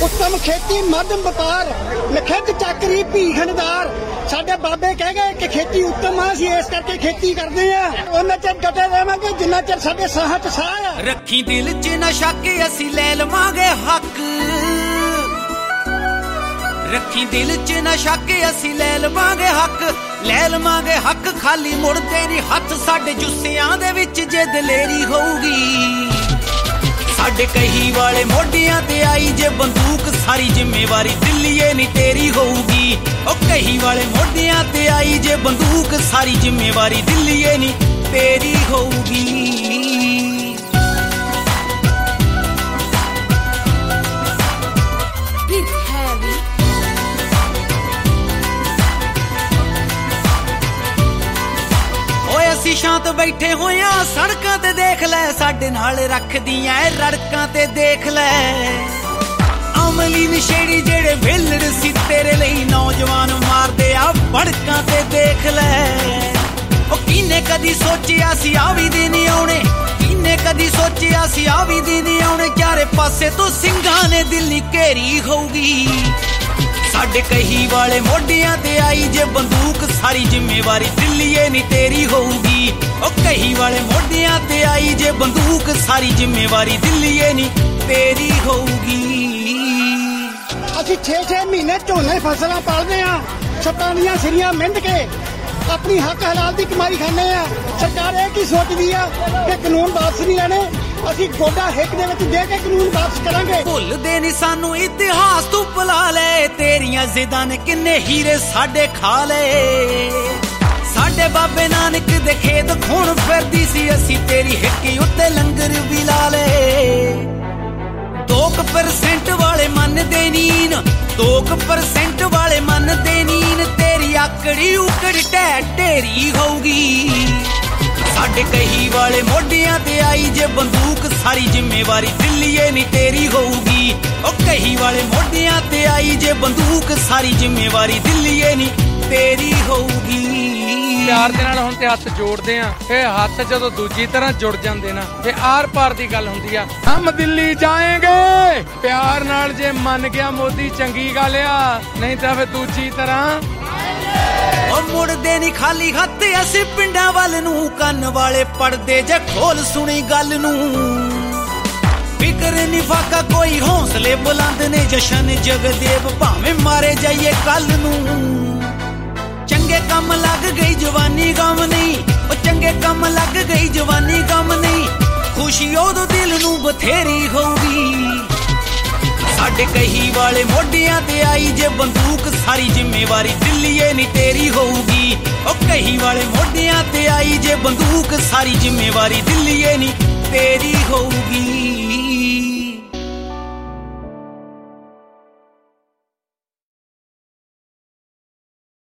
उत्तम खेती मध्यम व्यापार लिखित चाकरी भीखणदार साडे बाबे कह गए कि खेती उत्तम आ असीं इस करके खेती करदे आ उन्ना चिर डटे रहांगे जिन्ना चिर साडे साह च साह आ रखी दिल च नशा के असीं ले लवांगे हक रखी दिल च नशा के असीं ले लवांगे हक खाली मुड़दे नहीं हथ साडे जुस्सियां दे विच जे दलेरी होऊगी साडे कही वाले मोढियां ते आई जे बंदूक सारी जिम्मेवारी दिल्लीए नी तेरी होऊगी ओ कही वाले मोढियां ते आई जे बंदूक सारी जिम्मेवारी दिल्लीए नी तेरी होऊगी ਅਸੀਂ ਸ਼ਾਂਤ ਬੈਠੇ ਹੋਇਆ ਸੜਕਾਂ ਤੇ ਦੇਖ ਲੈ ਸਾਡੇ ਨਾਲ ਰੱਖਦੀਆਂ ਐ ਰੜਕਾਂ ਤੇ ਦੇਖ ਲੈ ਅਮਲੀ ਨਸ਼ੇੜੀ ਜਿਹੜੇ ਵੇਲੜ ਸੀ ਤੇਰੇ ਲਈ ਨੌਜਵਾਨ ਮਾਰਦੇ ਆ ਭੜਕਾਂ ਤੇ ਦੇਖ ਲੈ ਉਹ ਕਿਨੇ ਕਦੀ ਸੋਚਿਆ ਸੀ ਆ ਵੀ ਦਿਨ ਆਉਣੇ ਕਿਨੇ ਕਦੀ ਸੋਚਿਆ ਸੀ ਆ ਵੀ ਦਿਨ ਆਉਣੇ ਚਾਰੇ ਪਾਸੇ ਤੋਂ ਸਿੰਘਾਂ ਨੇ ਦਿੱਲੀ ਘੇਰੀ ਹੋਊਗੀ साडे कही वाले मोढियां ते आई जे बंदूक सारी जिम्मेवारी दिल्लीए नी तेरी होऊगी ओ कही वाले मोढियां ते आई जे बंदूक सारी जिम्मेवारी दिल्लीए नी तेरी होऊगी ਅਸੀਂ 6-6 ਮਹੀਨੇ ਝੋਨੇ ਫਸਲਾਂ ਪਾਲਦੇ ਆ ਛੱਤਾਂ ਦੀਆਂ ਸਿਰੀਆਂ ਮਿੰਧ ਕੇ ਆਪਣੀ ਹੱਕ ਹਲਾਲ ਦੀ ਕਮਾਈ ਖਾਂਦੇ ਆ ਸਰਕਾਰ ਇਹ ਕੀ ਸੋਚਦੀ ਆ ਕਿ ਕਾਨੂੰਨ ਵਾਪਸ ਨਹੀਂ ਲੈਣੇ ਅਸੀਂ ਗੋਡਾ ਹਿੱਕ ਦੇ ਵਿੱਚ ਦੇ ਕੇ ਕਾਨੂੰਨ ਵਾਪਸ ਕਰਾਂਗੇ ਭੁੱਲਦੇ ਨਹੀਂ ਸਾਨੂੰ ਇਤਿਹਾਸ ਤੂੰ ਭੁਲਾ ਲੈ ਤੇਰੀਆਂ ਜ਼ਿੱਦਾਂ ਨੇ ਕਿੰਨੇ ਹੀਰੇ ਸਾਡੇ ਖਾ ਲਏ ਸਾਡੇ ਬਾਬੇ ਨਾਨਕ ਦੇ ਖੇਤ ਖੂਨ ਫਿਰਦੀ ਸੀ ਅਸੀਂ ਤੇਰੀ ਹਿੱਕੀ ਉੱਤੇ ਲੰਗਰ ਵੀ ਲਾ ਲਏ 2% ਵਾਲੇ ਮੰਨਦੇ ਨੀਨ 2% ਵਾਲੇ ਮੰਨਦੇ ਨੀਨ ਤੇਰੀ ਆਕੜੀ ਉਕੜ ਢੇਰੀ ਹੋਊਗੀ ਸਾਡੇ ਕਹੀ ਵਾਲੇ ਮੋਢਿਆਂ ਤੇ ਆਈ ਜੇ ਬੰਦੂਕ ਸਾਰੀ ਜ਼ਿੰਮੇਵਾਰੀ ਦਿੱਲੀਏ ਨੀ ਤੇਰੀ ਹੋਊਗੀ ਉਹ ਕਹੀ ਵਾਲੇ ਮੋਢਿਆਂ ਤੇ ਆਈ ਜੇ ਬੰਦੂਕ ਸਾਰੀ ਜ਼ਿੰਮੇਵਾਰੀ ਦਿੱਲੀਏ ਨੀ ਤੇਰੀ ਹੋਊਗੀ ਪਿਆਰ ਦੇ ਨਾਲ ਹੁਣ ਤੇ ਹੱਥ ਜੋੜਦੇ ਆ ਇਹ ਹੱਥ ਜਦੋਂ ਦੂਜੀ ਤਰ੍ਹਾਂ ਜੁੜ ਜਾਂਦੇ ਨਾ ਇਹ ਆਰ ਪਾਰ ਦੀ ਗੱਲ ਹੁੰਦੀ ਆ ਹਮ ਦਿੱਲੀ ਜਾਏਂਗੇ ਪਿਆਰ ਨਾਲ ਜੇ ਮੰਨ ਗਿਆ ਮੋਦੀ ਚੰਗੀ ਗੱਲ ਆ ਨਹੀਂ ਤਾਂ ਫੇ ਦੂਜੀ ਤਰ੍ਹਾਂ ਉਹ ਮੁੜਦੇ ਨੀ ਖਾਲੀ ਹੱਥ ਅਸੀਂ ਪਿੰਡਾਂ ਵੱਲ ਨੂੰ ਕੰਨ ਵਾਲੇ ਪੜਦੇ ਜੇ ਖੋਲ ਸੁਣੀ ਗੱਲ ਨੂੰ ਫਿਕਰ ਨੀ ਫਾਕਾ ਕੋਈ ਹੌਸਲੇ ਬੁਲੰਦ ਨੇ ਜਸ਼ਨ ਜਗਦੇਵ ਭਾਵੇਂ ਮਾਰੇ ਜਾਈਏ ਕੱਲ ਨੂੰ ਚੰਗੇ ਕੰਮ ਲੱਗ ਗਈ ਜਵਾਨੀ ਗਮ ਨਹੀਂ ਉਹ ਚੰਗੇ ਕੰਮ ਲੱਗ ਗਈ ਜਵਾਨੀ ਗਮ ਨਹੀਂ ਖੁਸ਼ੀ ਉਦੋਂ ਦਿਲ ਨੂੰ ਬਥੇਰੀ ਹੋਊਗੀ ਸਾਡੇ ਕਹੀ ਵਾਲੇ ਮੋਢਿਆਂ ਤੇ ਆਈ ਜੇ ਬੰਦੂਕ ਸਾਰੀ ਜ਼ਿੰਮੇਵਾਰੀ ਦਿੱਲੀਏ ਨੀ ਤੇਰੀ ਹੋਊਗੀ ਉਹ ਕਹੀ ਵਾਲੇ ਮੋਢਿਆਂ ਤੇ ਆਈ ਜੇ ਬੰਦੂਕ ਸਾਰੀ ਜ਼ਿੰਮੇਵਾਰੀ ਦਿੱਲੀਏ ਨੀ ਤੇਰੀ ਹੋਊਗੀ